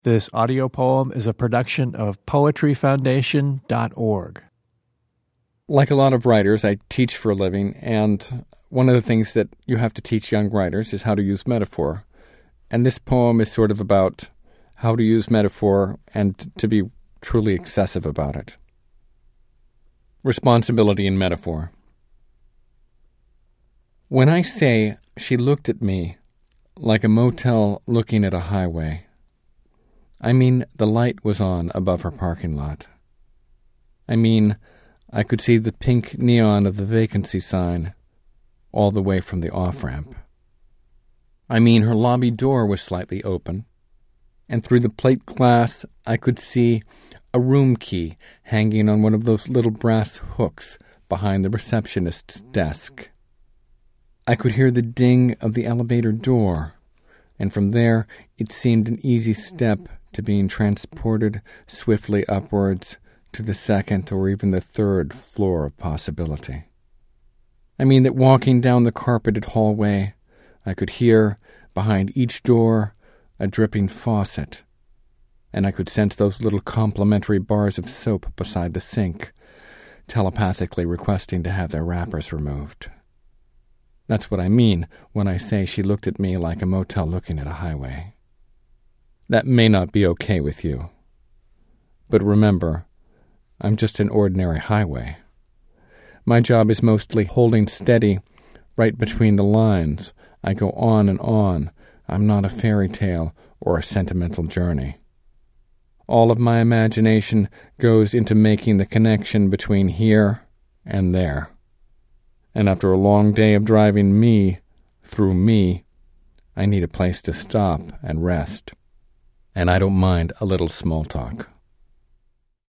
This audio poem is a production of poetryfoundation.org. Like a lot of writers, I teach for a living, and one of the things that you have to teach young writers is how to use metaphor. And this poem is sort of about how to use metaphor and to be truly excessive about it. Responsibility in metaphor. When I say she looked at me like a motel looking at a highway, I mean the light was on above her parking lot. I mean I could see the pink neon of the vacancy sign all the way from the off-ramp. I mean her lobby door was slightly open, and through the plate glass I could see a room key hanging on one of those little brass hooks behind the receptionist's desk. I could hear the ding of the elevator door, and from there it seemed an easy step to being transported swiftly upwards to the second or even the third floor of possibility. I mean that walking down the carpeted hallway, I could hear, behind each door, a dripping faucet, and I could sense those little complimentary bars of soap beside the sink, telepathically requesting to have their wrappers removed. That's what I mean when I say she looked at me like a motel looking at a highway. That may not be okay with you. But remember, I'm just an ordinary highway. My job is mostly holding steady right between the lines. I go on and on. I'm not a fairy tale or a sentimental journey. All of my imagination goes into making the connection between here and there. And after a long day of driving me through me, I need a place to stop and rest. And I don't mind a little small talk.